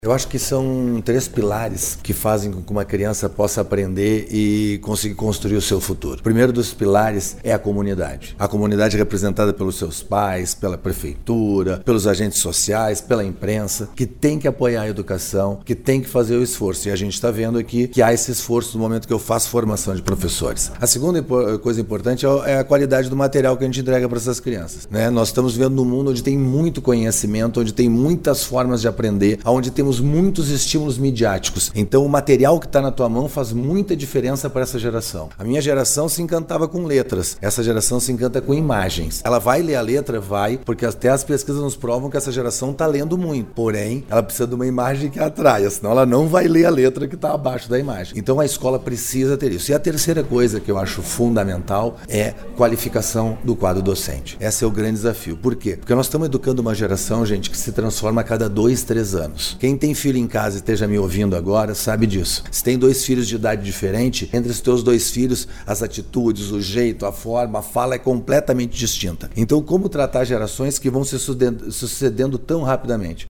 Eu acho que são 3 pilares que fazem com que uma criança possa aprender e conseguir construir o seu futuro. O primeiro dos pilares é a comunidade. A comunidade representada pelos seus pais, pela prefeitura, pelos agentes sociais, pela imprensa, que tem que apoiar a educação, que tem que fazer o esforço. E a gente está vendo aqui que há esse esforço no momento que eu faço formação de professores. A segunda coisa importante é a qualidade do material que a gente entrega para essas crianças, né? Nós estamos vivendo num mundo onde tem muito conhecimento, onde tem muitas formas de aprender, onde temos muitos estímulos midiáticos. Então o material que está na tua mão faz muita diferença para essa geração. A minha geração se encantava com letras, essa geração se encanta com imagens. Ela vai ler a letra? Vai, porque até as pesquisas nos provam que essa geração está lendo muito. Porém, ela precisa de uma imagem que atraia, senão ela não vai ler a letra que está abaixo da imagem. Então a escola precisa ter isso. E a terceira coisa que eu acho fundamental é qualificação do quadro docente. Esse é o grande desafio. Por quê? Porque nós estamos educando uma geração, gente, que se transforma a cada 2, 3 anos. Quem tem filho em casa e esteja me ouvindo agora sabe disso. Se tem 2 filhos de idade diferente, entre os teus 2 filhos, as atitudes, o jeito, a forma, a fala é completamente distinta. Então, como tratar gerações que vão se sucedendo tão rapidamente?